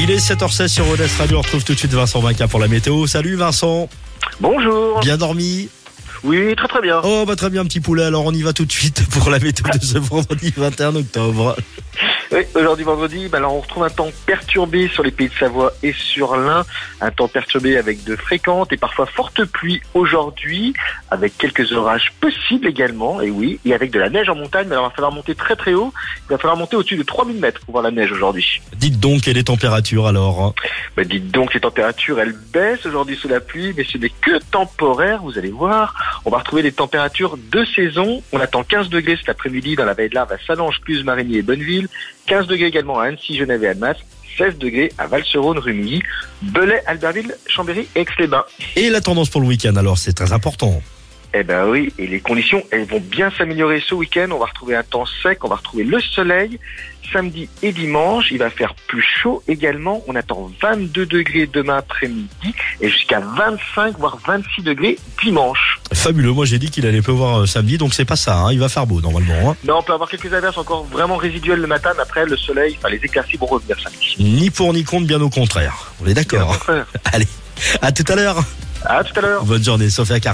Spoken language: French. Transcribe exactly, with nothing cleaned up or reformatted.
Il est sept heures seize sur Rodez Radio. On retrouve tout de suite Vincent Vinca pour la météo. Salut Vincent. Bonjour. Bien dormi? Oui, très très bien. Oh bah très bien petit poulet. Alors on y va tout de suite pour la météo de ce vendredi vingt et un octobre. Oui, aujourd'hui vendredi, bah alors on retrouve un temps perturbé sur les pays de Savoie et sur l'Ain. Un temps perturbé avec de fréquentes et parfois fortes pluies aujourd'hui, avec quelques orages possibles également, et oui, et avec de la neige en montagne. Mais alors il va falloir monter très très haut. Il va falloir monter au-dessus de trois mille mètres pour voir la neige aujourd'hui. Dites donc, quelle est température alors? Bah dites donc, les températures, elles baissent aujourd'hui sous la pluie, mais ce n'est que temporaire, vous allez voir. On va retrouver des températures de saison. On attend quinze degrés cet après-midi dans la vallée de l'Arve à Salange, Cluse, Marigny et Bonneville. quinze degrés également à Annecy, Genève et Annemasse. seize degrés à Val-sur-Rhône, Rumilly, Belay, Albertville, Chambéry et Aix-les-Bains. Et la tendance pour le week-end alors, c'est très important. Eh ben oui, et les conditions, elles vont bien s'améliorer ce week-end. On va retrouver un temps sec, on va retrouver le soleil. Samedi et dimanche, il va faire plus chaud également. On attend vingt-deux degrés demain après-midi et jusqu'à vingt-cinq voire vingt-six degrés dimanche. Fabuleux, moi j'ai dit qu'il allait pleuvoir euh, samedi, donc c'est pas ça, hein. Il va faire beau normalement. Hein. Non, on peut avoir quelques averses encore vraiment résiduelles le matin, mais après le soleil, enfin les éclaircies vont revenir samedi. Ni pour ni contre, bien au contraire. On est d'accord. Allez, à tout à l'heure. À tout à l'heure. Bonne journée, Sophia Car